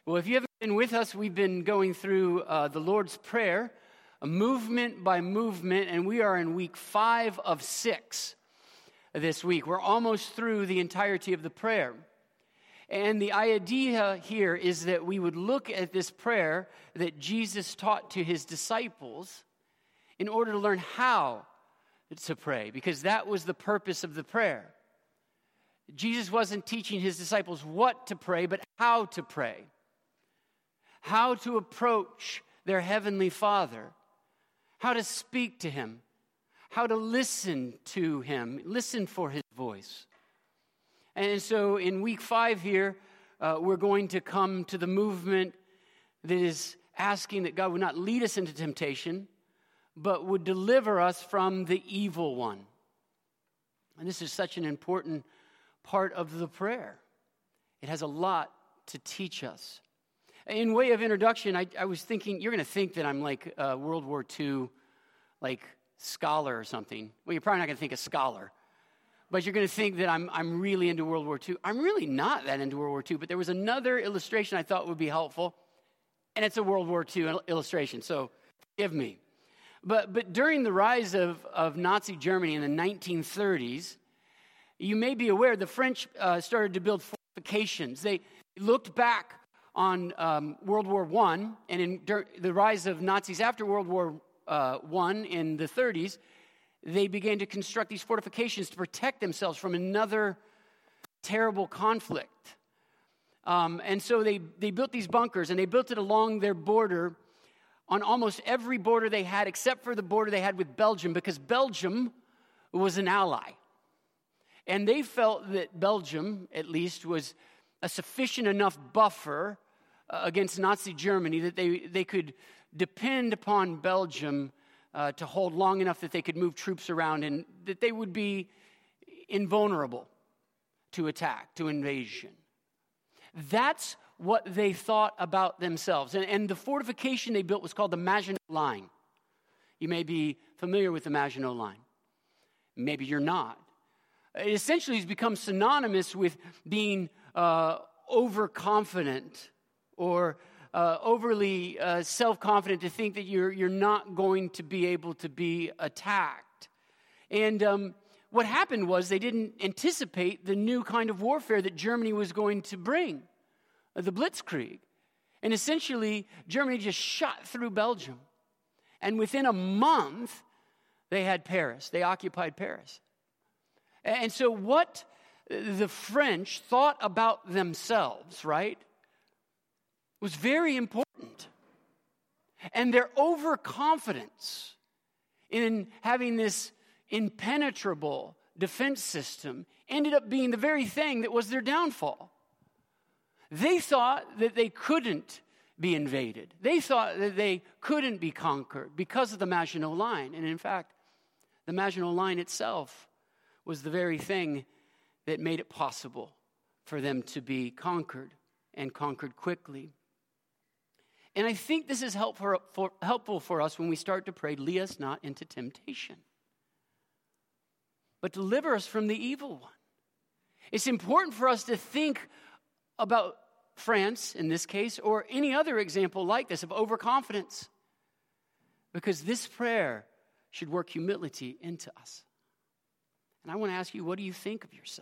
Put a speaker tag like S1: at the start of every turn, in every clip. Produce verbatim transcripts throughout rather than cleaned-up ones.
S1: Well, if you haven't been with us, we've been going through uh, the Lord's Prayer, a movement by movement, and we are in week five of six this week. We're almost through the entirety of the prayer. And the idea here is that we would look at this prayer that Jesus taught to his disciples in order to learn how to pray, because that was the purpose of the prayer. Jesus wasn't teaching his disciples what to pray, but how to pray. How to approach their heavenly Father. How to speak to him. How to listen to him. Listen for his voice. And so in week five here, uh, we're going to come to the movement that is asking that God would not lead us into temptation, but would deliver us from the evil one. And this is such an important part of the prayer. It has a lot to teach us. In way of introduction, I, I was thinking, you're going to think that I'm like a World War Two, like scholar or something. Well, you're probably not going to think a scholar. But you're going to think that I'm I'm really into World War Two. I'm really not that into World War Two, but there was another illustration I thought would be helpful, and it's a World War Two illustration, so forgive me. But but during the rise of, of Nazi Germany in the nineteen thirties, you may be aware the French uh, started to build fortifications. They looked back on um, World War One, and in dur- the rise of Nazis after World War uh, One in the thirties, they began to construct these fortifications to protect themselves from another terrible conflict. Um, and so they, they built these bunkers, and they built it along their border, on almost every border they had, except for the border they had with Belgium, because Belgium was an ally. And they felt that Belgium, at least, was a sufficient enough buffer uh, against Nazi Germany that they, they could depend upon Belgium Uh, to hold long enough that they could move troops around and that they would be invulnerable to attack, to invasion. That's what they thought about themselves. And, and the fortification they built was called the Maginot Line. You may be familiar with the Maginot Line. Maybe you're not. It essentially has become synonymous with being uh, overconfident or Uh, overly uh, self-confident to think that you're you're not going to be able to be attacked. And um, what happened was they didn't anticipate the new kind of warfare that Germany was going to bring, uh, the Blitzkrieg. And essentially, Germany just shot through Belgium. And within a month, they had Paris. They occupied Paris. And so what the French thought about themselves, right, was very important. And their overconfidence in having this impenetrable defense system ended up being the very thing that was their downfall. They thought that they couldn't be invaded. They thought that they couldn't be conquered because of the Maginot Line. And in fact, the Maginot Line itself was the very thing that made it possible for them to be conquered and conquered quickly. And I think this is helpful for, helpful for us when we start to pray, lead us not into temptation, but deliver us from the evil one. It's important for us to think about France, in this case, or any other example like this of overconfidence, because this prayer should work humility into us. And I want to ask you, what do you think of yourself?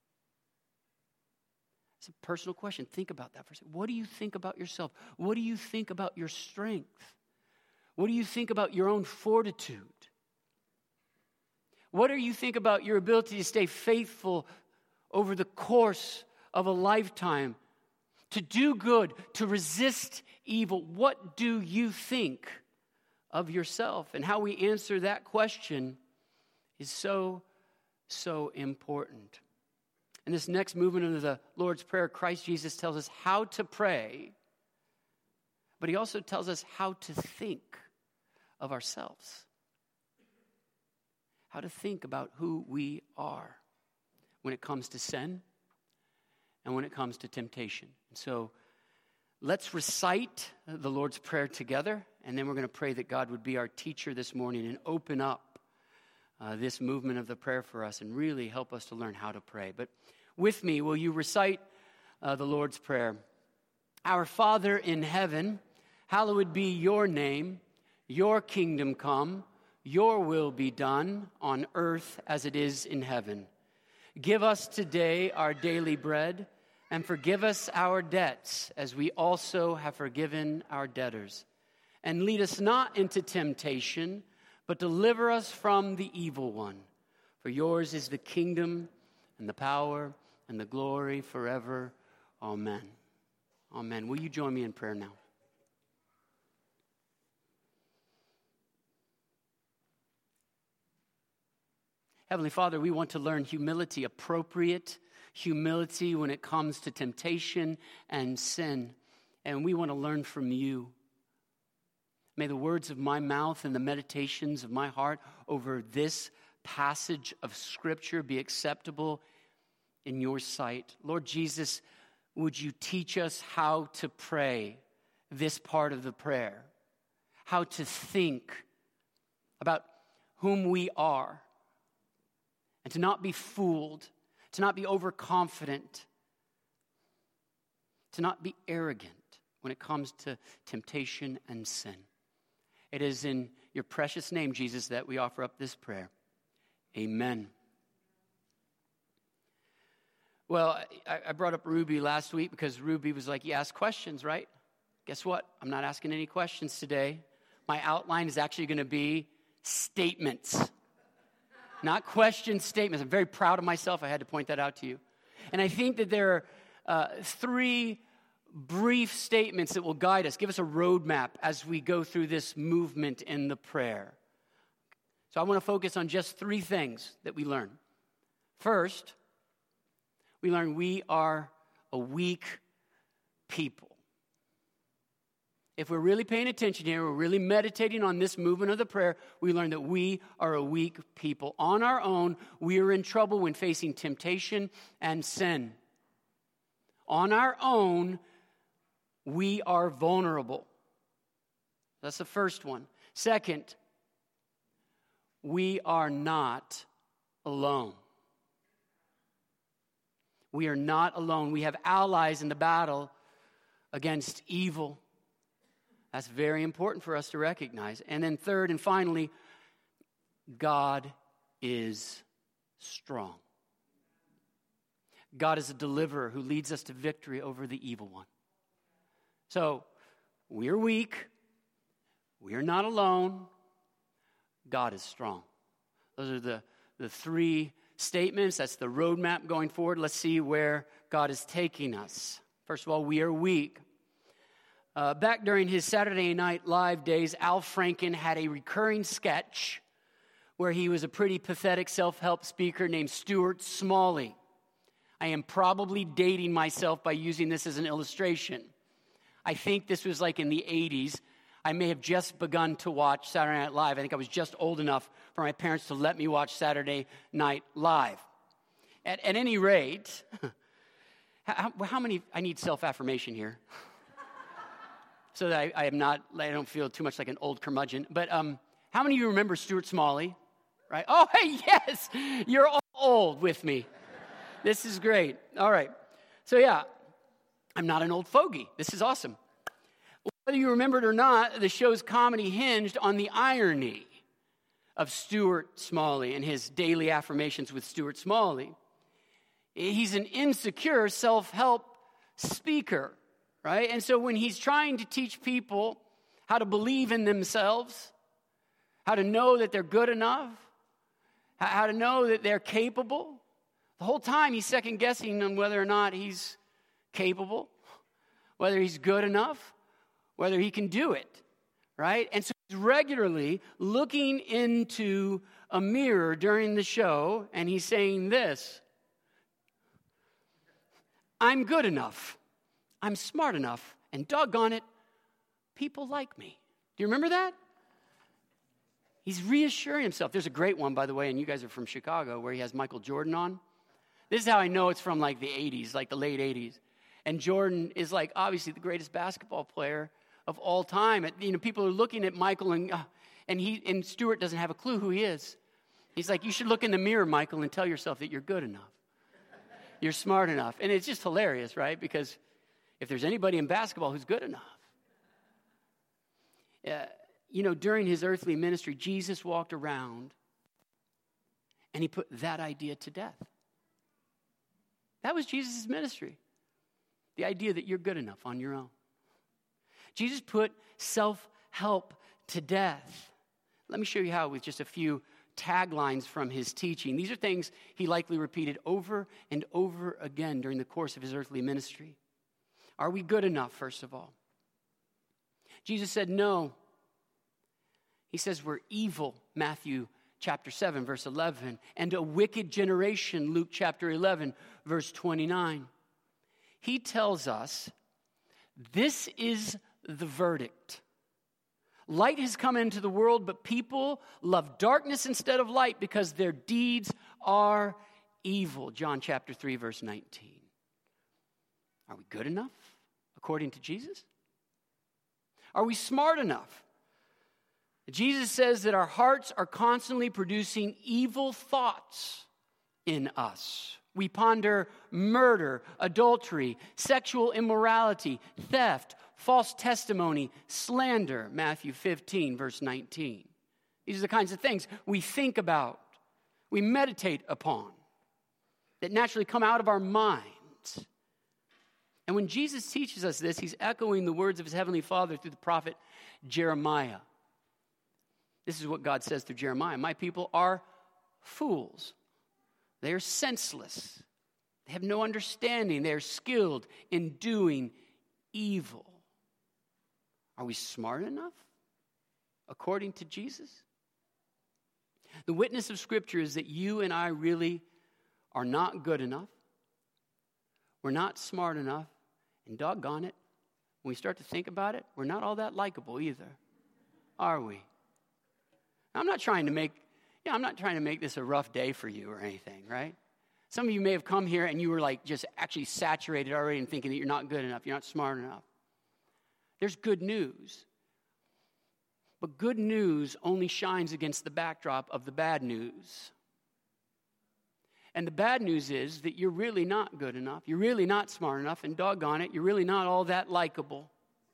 S1: It's a personal question. Think about that for a second. What do you think about yourself? What do you think about your strength? What do you think about your own fortitude? What do you think about your ability to stay faithful over the course of a lifetime, to do good, to resist evil? What do you think of yourself? And how we answer that question is so, so important. In this next movement of the Lord's Prayer, Christ Jesus tells us how to pray, but he also tells us how to think of ourselves. How to think about who we are when it comes to sin and when it comes to temptation. And so let's recite the Lord's Prayer together, and then we're going to pray that God would be our teacher this morning and open up uh, this movement of the prayer for us and really help us to learn how to pray. But with me, will you recite uh, the Lord's Prayer Our Father in heaven, hallowed be your name. Your kingdom come, your will be done on earth as it is in heaven. Give us today our daily bread, and forgive us our debts as we also have forgiven our debtors. And lead us not into temptation, but deliver us from the evil one. For yours is the kingdom and the power and the glory forever. Amen. Amen. Will you join me in prayer now? Heavenly Father, we want to learn humility, appropriate humility when it comes to temptation and sin. And we want to learn from you. May the words of my mouth and the meditations of my heart over this passage of Scripture be acceptable in your sight. Lord Jesus, would you teach us how to pray this part of the prayer? How to think about whom we are, and to not be fooled, to not be overconfident, to not be arrogant when it comes to temptation and sin. It is in your precious name, Jesus, that we offer up this prayer. Amen. Well, I, I brought up Ruby last week because Ruby was like, you ask questions, right? Guess what? I'm not asking any questions today. My outline is actually going to be statements. Not questions, statements. I'm very proud of myself. I had to point that out to you. And I think that there are uh, three brief statements that will guide us, give us a roadmap as we go through this movement in the prayer. So I want to focus on just three things that we learn. First, we learn we are a weak people. If we're really paying attention here, we're really meditating on this movement of the prayer, we learn that we are a weak people. On our own, we are in trouble when facing temptation and sin. On our own, we are vulnerable. That's the first one. Second, we are not alone. We are not alone. We have allies in the battle against evil. That's very important for us to recognize. And then third and finally, God is strong. God is a deliverer who leads us to victory over the evil one. So, we're weak. We're not alone. God is strong. Those are the, the three statements. That's the roadmap going forward. Let's see where God is taking us. First of all, we are weak. Uh, back during his Saturday Night Live days, Al Franken had a recurring sketch where he was a pretty pathetic self-help speaker named Stuart Smalley. I am probably dating myself by using this as an illustration. I think this was like in the eighties. I may have just begun to watch Saturday Night Live. I think I was just old enough for my parents to let me watch Saturday Night Live. At, at any rate, how, how many, I need self-affirmation here. So that I, I am not, I don't feel too much like an old curmudgeon. But um, how many of you remember Stuart Smalley? Right? Oh, hey, yes, you're all old with me. This is great. All right. So yeah, I'm not an old fogey. This is awesome. Whether you remember it or not, the show's comedy hinged on the irony of Stuart Smalley and his daily affirmations with Stuart Smalley. He's an insecure self-help speaker, right? And so when he's trying to teach people how to believe in themselves, how to know that they're good enough, how to know that they're capable, the whole time he's second-guessing on whether or not he's capable, whether he's good enough, whether he can do it, right? And so he's regularly looking into a mirror during the show, and he's saying this: I'm good enough, I'm smart enough, and doggone it, people like me. Do you remember that? He's reassuring himself. There's a great one, by the way, and you guys are from Chicago, where he has Michael Jordan on. This is how I know it's from like the eighties, like the late eighties. And Jordan is like obviously the greatest basketball player of all time. You know, people are looking at Michael, and uh, and he and Stuart doesn't have a clue who he is. He's like, you should look in the mirror, Michael, and tell yourself that you're good enough. You're smart enough. And it's just hilarious, right? Because, if there's anybody in basketball who's good enough. Uh, you know, during his earthly ministry, Jesus walked around and he put that idea to death. That was Jesus' ministry. The idea that you're good enough on your own. Jesus put self-help to death. Let me show you how with just a few taglines from his teaching. These are things he likely repeated over and over again during the course of his earthly ministry. Are we good enough, first of all? Jesus said no. He says we're evil, Matthew chapter seven, verse eleven, and a wicked generation, Luke chapter eleven, verse twenty-nine. He tells us this is the verdict. Light has come into the world, but people love darkness instead of light because their deeds are evil. John chapter three, verse nineteen. Are we good enough according to Jesus? Are we smart enough? Jesus says that our hearts are constantly producing evil thoughts in us. We ponder murder, adultery, sexual immorality, theft, false testimony, slander, Matthew fifteen, verse nineteen. These are the kinds of things we think about, we meditate upon, that naturally come out of our minds. And when Jesus teaches us this, he's echoing the words of his heavenly Father through the prophet Jeremiah. This is what God says through Jeremiah. My people are fools. They are senseless. They have no understanding. They are skilled in doing evil. Are we smart enough according to Jesus? The witness of Scripture is that you and I really are not good enough. We're not smart enough. And doggone it, when we start to think about it, we're not all that likable either, are we? I'm not trying to make, yeah, I'm not trying to make this a rough day for you or anything, right? Some of you may have come here and you were like just actually saturated already in thinking that you're not good enough, you're not smart enough. There's good news. But good news only shines against the backdrop of the bad news. And the bad news is that you're really not good enough. You're really not smart enough. And doggone it, you're really not all that likable.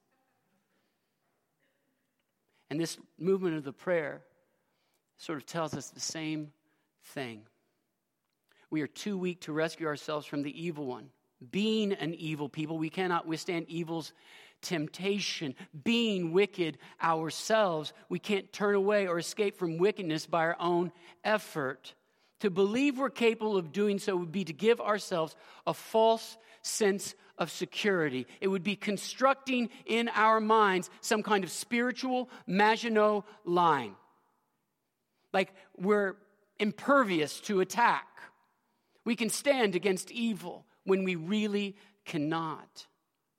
S1: And this movement of the prayer sort of tells us the same thing. We are too weak to rescue ourselves from the evil one. Being an evil people, we cannot withstand evil's temptation. Being wicked ourselves, we can't turn away or escape from wickedness by our own effort. To believe we're capable of doing so would be to give ourselves a false sense of security. It would be constructing in our minds some kind of spiritual Maginot line. Like we're impervious to attack. We can stand against evil when we really cannot.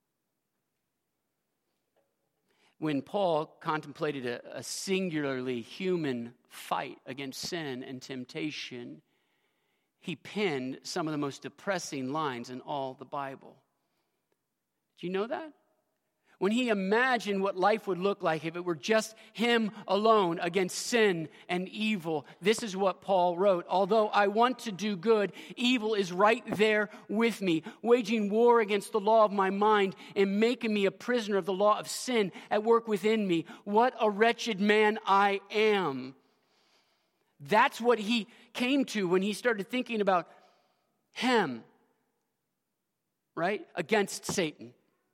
S1: When Paul contemplated a, a singularly human fight against sin and temptation, he penned some of the most depressing lines in all the Bible. Do you know that? When he imagined what life would look like if it were just him alone against sin and evil, this is what Paul wrote. Although I want to do good, evil is right there with me, waging war against the law of my mind and making me a prisoner of the law of sin at work within me. What a wretched man I am. That's what he came to when he started thinking about him, right, against Satan.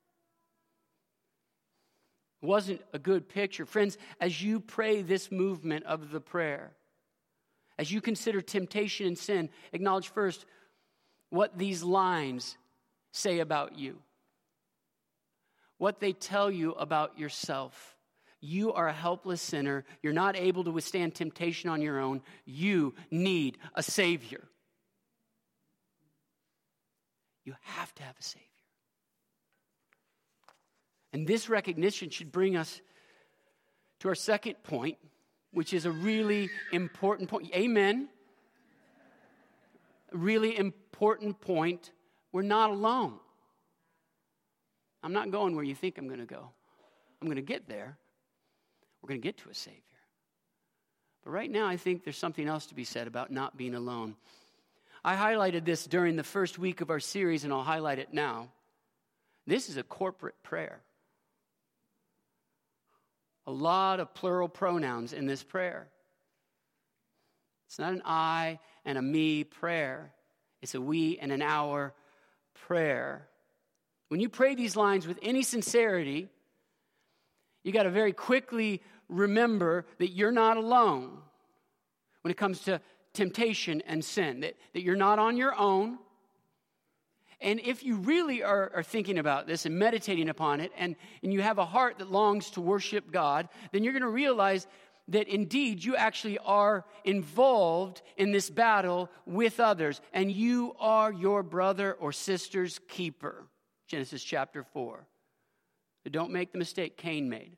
S1: Wasn't a good picture. Friends, as you pray this movement of the prayer, as you consider temptation and sin, acknowledge first what these lines say about you, what they tell you about yourself. You are a helpless sinner. You're not able to withstand temptation on your own. You need a Savior. You have to have a Savior. And this recognition should bring us to our second point, which is a really important point. Amen. A really important point. We're not alone. I'm not going where you think I'm going to go. I'm going to get there. We're going to get to a Savior. But right now, I think there's something else to be said about not being alone. I highlighted this during the first week of our series, and I'll highlight it now. This is a corporate prayer. A lot of plural pronouns in this prayer. It's not an I and a me prayer. It's a we and an our prayer. When you pray these lines with any sincerity, you got to very quickly remember that you're not alone when it comes to temptation and sin, that, that you're not on your own. And if you really are, are thinking about this and meditating upon it, and, and you have a heart that longs to worship God, then you're going to realize that indeed you actually are involved in this battle with others, and you are your brother or sister's keeper. Genesis chapter four. But don't make the mistake Cain made.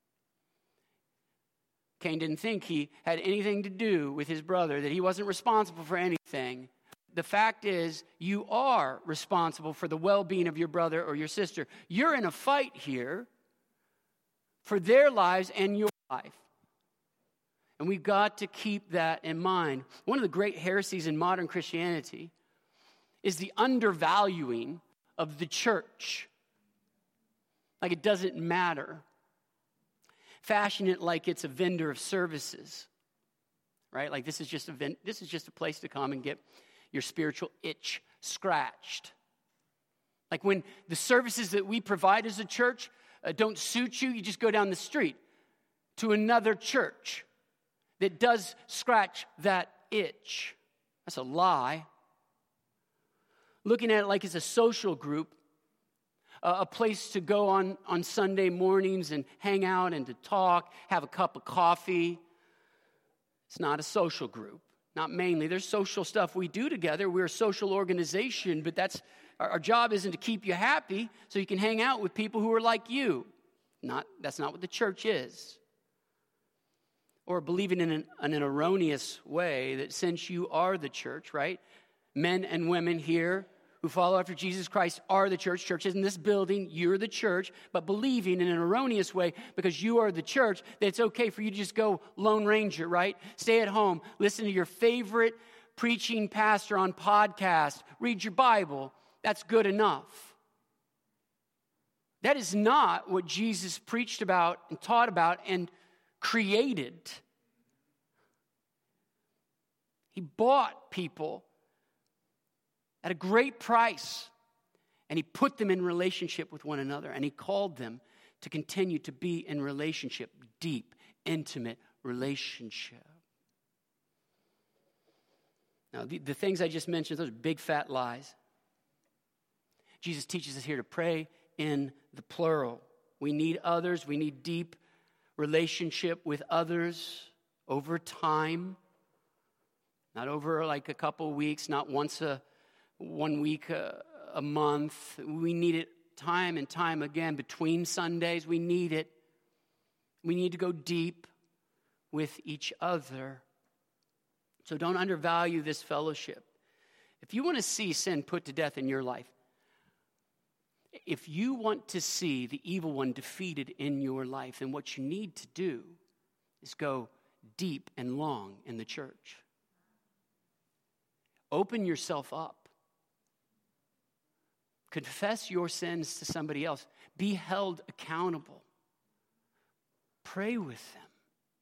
S1: Cain didn't think he had anything to do with his brother, that he wasn't responsible for anything. The fact is, you are responsible for the well-being of your brother or your sister. You're in a fight here for their lives and your life. And we've got to keep that in mind. One of the great heresies in modern Christianity is the undervaluing of the church. Like it doesn't matter. Fashion it like it's a vendor of services. Right? Like this is just a vend- this is just a place to come and get your spiritual itch scratched. Like when the services that we provide as a church uh, don't suit you, you just go down the street to another church that does scratch that itch. That's a lie. Looking at it like it's a social group, uh, a place to go on, on Sunday mornings and hang out and to talk, have a cup of coffee. It's not a social group. Not mainly. There's social stuff we do together. We're a social organization, but that's our, our job isn't to keep you happy so you can hang out with people who are like you. Not that's not what the church is. Or believing in an, in an erroneous way that since you are the church, right? Men and women here who follow after Jesus Christ are the church. Church is in this building. You're the church. But believing in an erroneous way because you are the church, that it's okay for you to just go Lone Ranger, right? Stay at home. Listen to your favorite preaching pastor on podcast. Read your Bible. That's good enough. That is not what Jesus preached about and taught about and created. He bought people at a great price, and he put them in relationship with one another, and he called them to continue to be in relationship, deep, intimate relationship. Now, the, the things I just mentioned, those are big fat lies. Jesus teaches us here to pray in the plural. We need others. We need deep relationship with others over time. Not over like a couple weeks, not once a one week a, a month. We need it time and time again. Between Sundays, we need it. We need to go deep with each other. So don't undervalue this fellowship. If you want to see sin put to death in your life, if you want to see the evil one defeated in your life, then what you need to do is go deep and long in the church. Open yourself up. Confess your sins to somebody else. Be held accountable. Pray with them.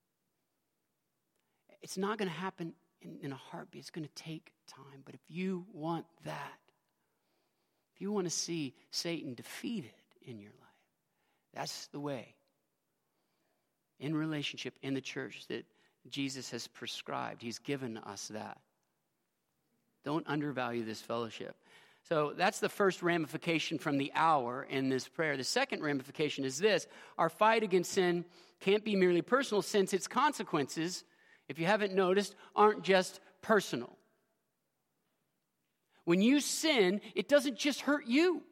S1: It's not going to happen in, in a heartbeat. It's going to take time. But if you want that, if you want to see Satan defeated in your life, that's the way in relationship in the church that Jesus has prescribed. He's given us that. Don't undervalue this fellowship. So that's the first ramification from the hour in this prayer. The second ramification is this. Our fight against sin can't be merely personal since its consequences, if you haven't noticed, aren't just personal. When you sin, it doesn't just hurt you.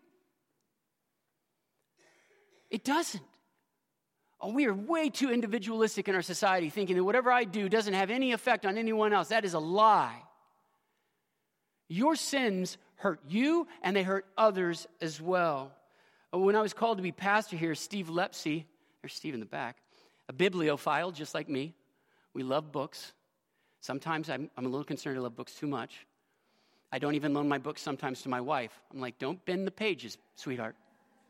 S1: It doesn't. Oh, we are way too individualistic in our society, thinking that whatever I do doesn't have any effect on anyone else. That is a lie. Your sins hurt you, and they hurt others as well. When I was called to be pastor here, Steve Lepsy, there's Steve in the back, a bibliophile just like me. We love books. Sometimes I'm, I'm a little concerned I love books too much. I don't even loan my books sometimes to my wife. I'm like, don't bend the pages, sweetheart.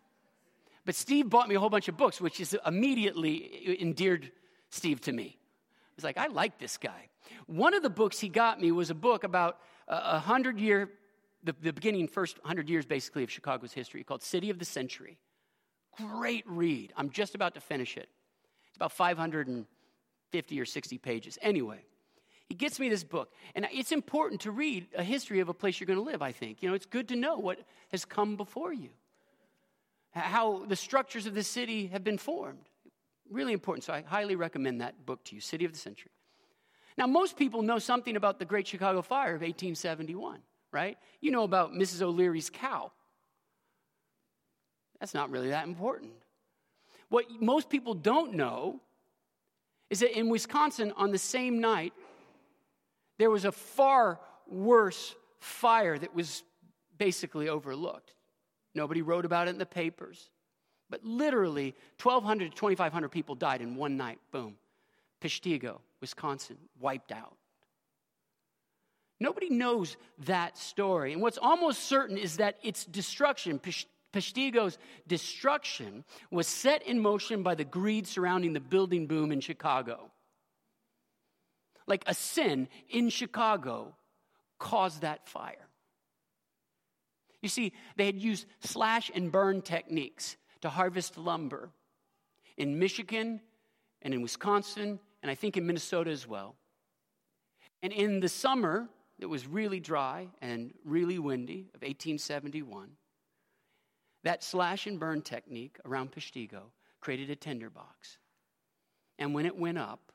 S1: But Steve bought me a whole bunch of books, which is immediately endeared Steve to me. I was like, I like this guy. One of the books he got me was a book about a hundred-year, the, the beginning first hundred years, basically, of Chicago's history, called City of the Century. Great read. I'm just about to finish it. It's about five hundred fifty or sixty pages. Anyway, he gets me this book. And it's important to read a history of a place you're going to live, I think. You know, it's good to know what has come before you, how the structures of the city have been formed. Really important. So I highly recommend that book to you, City of the Century. Now, most people know something about the Great Chicago Fire of eighteen seventy-one, right? You know about Missus O'Leary's cow. That's not really that important. What most people don't know is that in Wisconsin, on the same night, there was a far worse fire that was basically overlooked. Nobody wrote about it in the papers. But literally, twelve hundred to twenty-five hundred people died in one night. Boom. Peshtigo, Wisconsin, wiped out. Nobody knows that story. And what's almost certain is that its destruction, Peshtigo's destruction, was set in motion by the greed surrounding the building boom in Chicago. Like a sin in Chicago caused that fire. You see, they had used slash and burn techniques to harvest lumber in Michigan and in Wisconsin, and I think in Minnesota as well. And in the summer, it was really dry and really windy of eighteen seventy-one. That slash and burn technique around Peshtigo created a tinderbox. And when it went up,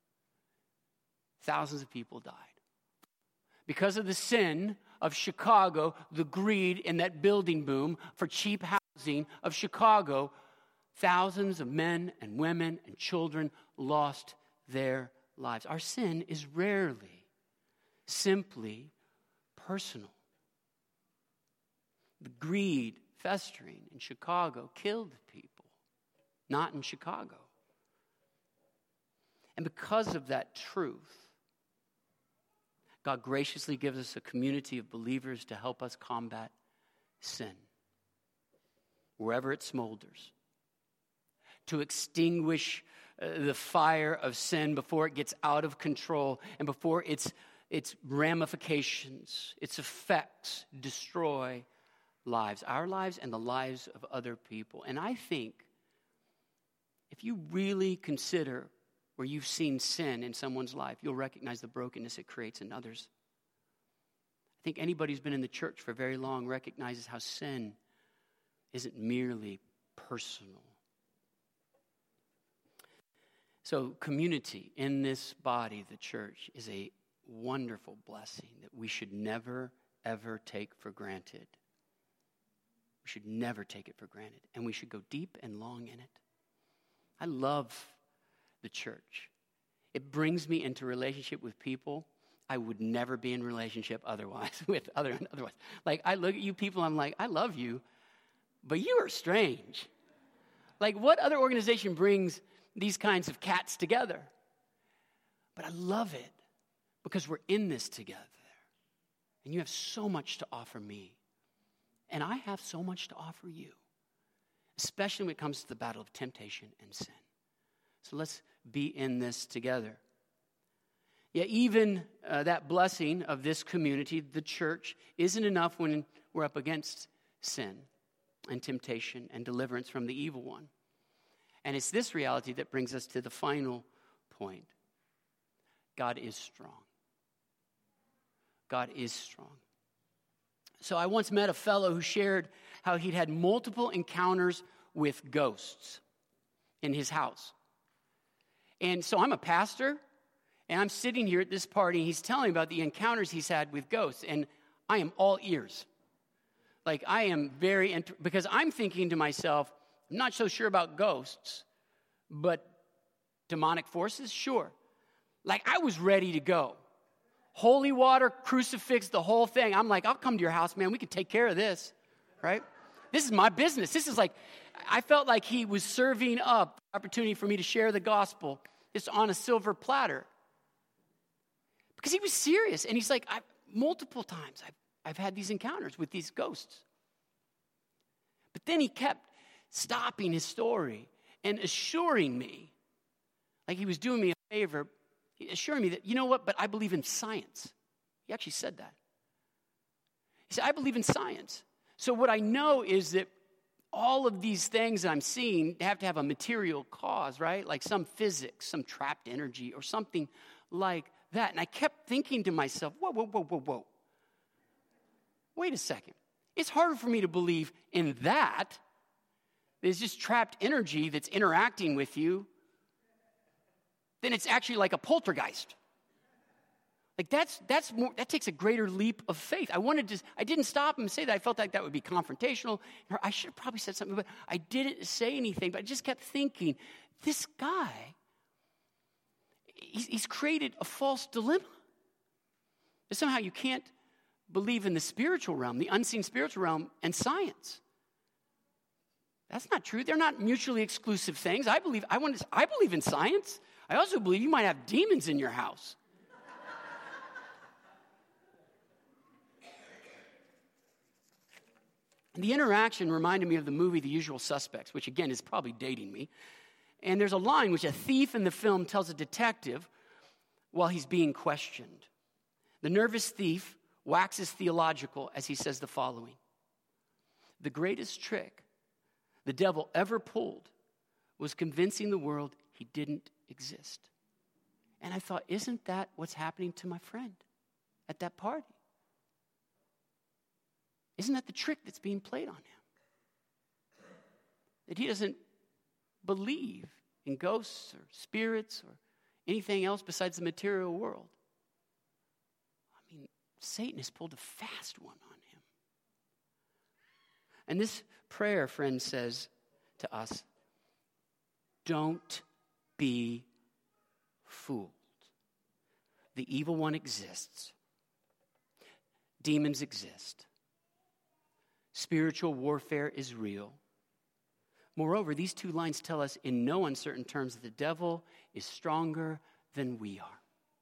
S1: thousands of people died. Because of the sin of Chicago, the greed in that building boom for cheap housing of Chicago, thousands of men and women and children lost their lives. Our sin is rarely simply personal. The greed festering in Chicago killed people, not in Chicago. And because of that truth, God graciously gives us a community of believers to help us combat sin, wherever it smolders, to extinguish uh, the fire of sin before it gets out of control and before its, its ramifications, its effects destroy lives, our lives and the lives of other people. And I think if you really consider where you've seen sin in someone's life, you'll recognize the brokenness it creates in others. I think anybody who's been in the church for very long recognizes how sin isn't merely personal. So community in this body, the church, is a wonderful blessing that we should never, ever take for granted. We should never take it for granted. And we should go deep and long in it. I love the church. It brings me into relationship with people I would never be in relationship otherwise with other otherwise. Like I look at you people, I'm like, I love you, but you are strange. Like what other organization brings these kinds of cats together? But I love it because we're in this together. And you have so much to offer me. And I have so much to offer you, especially when it comes to the battle of temptation and sin. So let's be in this together. Yeah, even uh, that blessing of this community, the church, isn't enough when we're up against sin and temptation and deliverance from the evil one. And it's this reality that brings us to the final point. God is strong. God is strong. So I once met a fellow who shared how he'd had multiple encounters with ghosts in his house. And so I'm a pastor, and I'm sitting here at this party, and he's telling me about the encounters he's had with ghosts, and I am all ears. Like, I am very, int- because I'm thinking to myself, I'm not so sure about ghosts, but demonic forces, sure. Like, I was ready to go. Holy water, crucifix, the whole thing. I'm like, I'll come to your house, man. We can take care of this, right? This is my business. This is like, I felt like he was serving up the opportunity for me to share the gospel just on a silver platter. Because he was serious. And he's like, I, multiple times I've, I've had these encounters with these ghosts. But then he kept stopping his story and assuring me, like he was doing me a favor, assuring me that, you know what, but I believe in science. He actually said that. He said, I believe in science. So what I know is that all of these things that I'm seeing have to have a material cause, right? Like some physics, some trapped energy or something like that. And I kept thinking to myself, whoa, whoa, whoa, whoa, whoa. Wait a second. It's harder for me to believe in that. There's just trapped energy that's interacting with you. Then it's actually like a poltergeist. Like that's that's more that takes a greater leap of faith. I wanted to I didn't stop him and say that. I felt like that would be confrontational. I should have probably said something, but I didn't say anything. But I just kept thinking, this guy, he's, he's created a false dilemma. That somehow you can't believe in the spiritual realm, the unseen spiritual realm, and science. That's not true. They're not mutually exclusive things. I believe I want to, I believe in science. I also believe you might have demons in your house. The interaction reminded me of the movie The Usual Suspects, which again is probably dating me. And there's a line which a thief in the film tells a detective while he's being questioned. The nervous thief waxes theological as he says the following: the greatest trick the devil ever pulled was convincing the world he didn't exist. And I thought, isn't that what's happening to my friend at that party? Isn't that the trick that's being played on him? That he doesn't believe in ghosts or spirits or anything else besides the material world. I mean, Satan has pulled a fast one on him. And this prayer, friend, says to us, don't be fooled. The evil one exists. Demons exist. Spiritual warfare is real. Moreover, these two lines tell us in no uncertain terms that the devil is stronger than we are.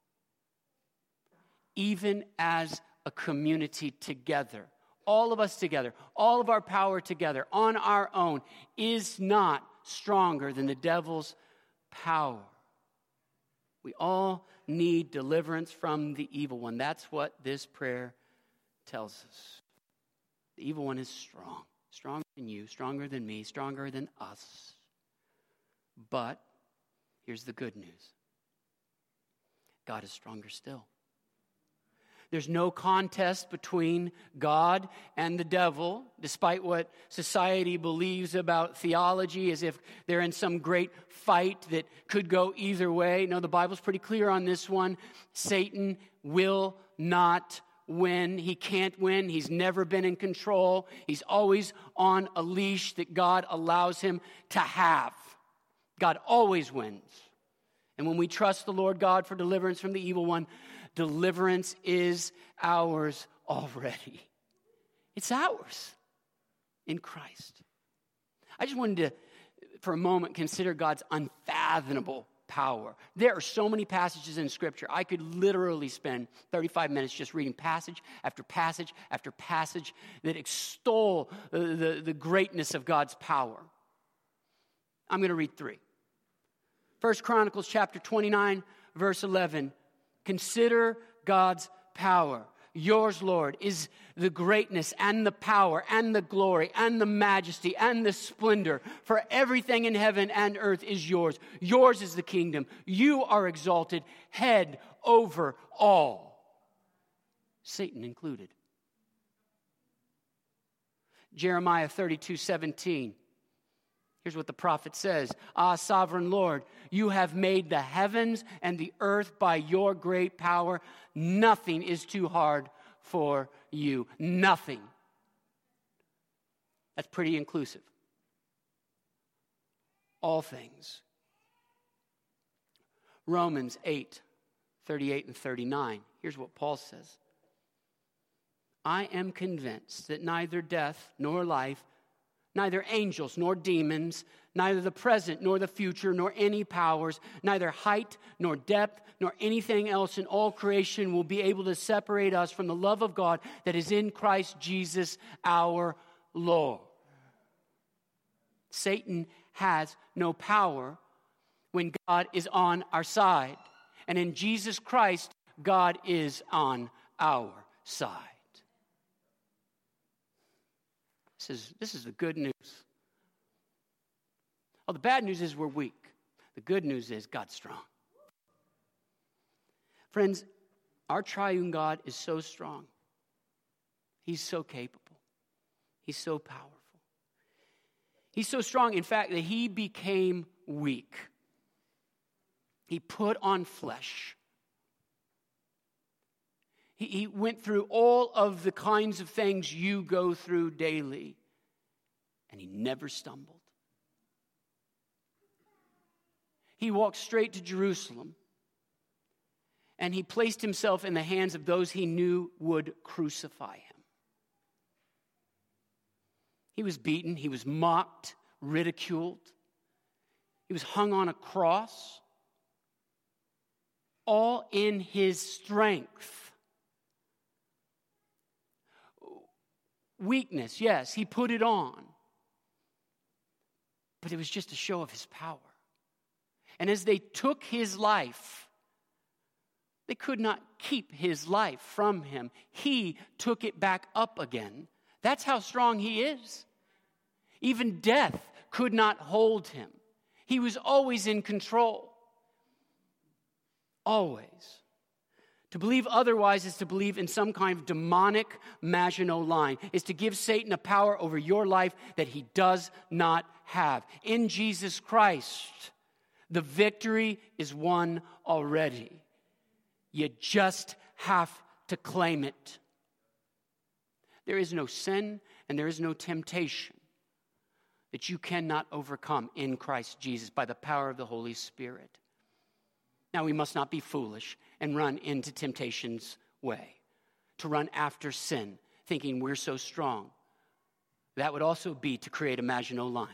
S1: Even as a community together, all of us together, all of our power together on our own is not stronger than the devil's power. We all need deliverance from the evil one. That's what this prayer tells us. The evil one is strong, stronger than you, stronger than me, stronger than us. But here's the good news. God is stronger still. There's no contest between God and the devil, despite what society believes about theology, as if they're in some great fight that could go either way. No, the Bible's pretty clear on this one. Satan will not win. He can't win. He's never been in control. He's always on a leash that God allows him to have. God always wins. And when we trust the Lord God for deliverance from the evil one, deliverance is ours already. It's ours in Christ. I just wanted to, for a moment, consider God's unfathomable power. There are so many passages in Scripture. I could literally spend thirty-five minutes just reading passage after passage after passage that extol the, the, the greatness of God's power. I'm going to read three. First Chronicles chapter twenty-nine, verse eleven. Consider God's power. Yours, Lord, is the greatness and the power and the glory and the majesty and the splendor. For everything in heaven and earth is yours. Yours is the kingdom. You are exalted, head over all, Satan included. Jeremiah thirty-two seventeen. Here's what the prophet says. Ah, sovereign Lord, you have made the heavens and the earth by your great power. Nothing is too hard for you. Nothing. That's pretty inclusive. All things. Romans eight, thirty-eight and thirty-nine. Here's what Paul says. I am convinced that neither death nor life, neither angels nor demons, neither the present nor the future, nor any powers, neither height nor depth, nor anything else in all creation will be able to separate us from the love of God that is in Christ Jesus our Lord. Satan has no power when God is on our side. And in Jesus Christ, God is on our side. This is, this is the good news. Oh, the bad news is we're weak. The good news is God's strong. Friends, our triune God is so strong. He's so capable. He's so powerful. He's so strong, in fact, that he became weak. He put on flesh. He, he went through all of the kinds of things you go through daily, and he never stumbled. He walked straight to Jerusalem, and he placed himself in the hands of those he knew would crucify him. He was beaten, he was mocked, ridiculed. He was hung on a cross, all in his strength. Weakness, yes, he put it on, but it was just a show of his power. And as they took his life, they could not keep his life from him. He took it back up again. That's how strong he is. Even death could not hold him. He was always in control. Always. To believe otherwise is to believe in some kind of demonic Maginot Line, is to give Satan a power over your life that he does not have. In Jesus Christ, the victory is won already. You just have to claim it. There is no sin and there is no temptation that you cannot overcome in Christ Jesus by the power of the Holy Spirit. Now, we must not be foolish and run into temptation's way, to run after sin, thinking we're so strong. That would also be to create a Maginot Line.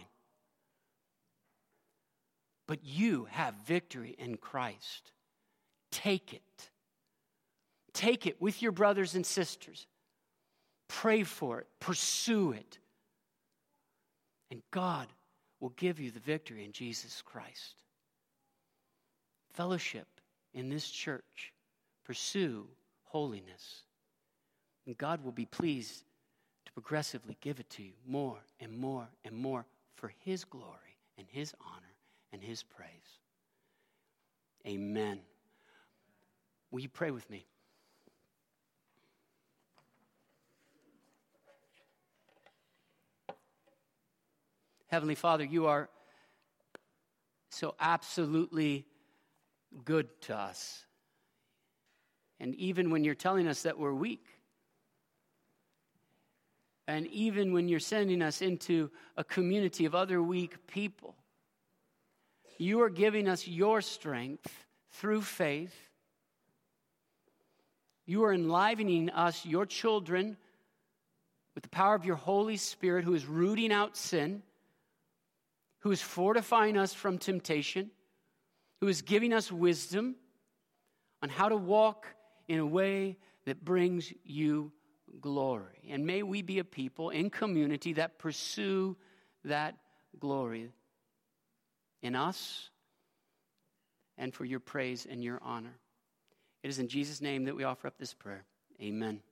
S1: But you have victory in Christ. Take it. Take it with your brothers and sisters. Pray for it. Pursue it. And God will give you the victory in Jesus Christ. Fellowship in this church. Pursue holiness. And God will be pleased to progressively give it to you more and more and more for his glory and his honor and his praise. Amen. Will you pray with me? Heavenly Father, you are so absolutely good to us. And even when you're telling us that we're weak, and even when you're sending us into a community of other weak people, you are giving us your strength through faith. You are enlivening us, your children, with the power of your Holy Spirit, who is rooting out sin, who is fortifying us from temptation, who is giving us wisdom on how to walk in a way that brings you glory. And may we be a people in community that pursue that glory in us and for your praise and your honor. It is in Jesus' name that we offer up this prayer. Amen.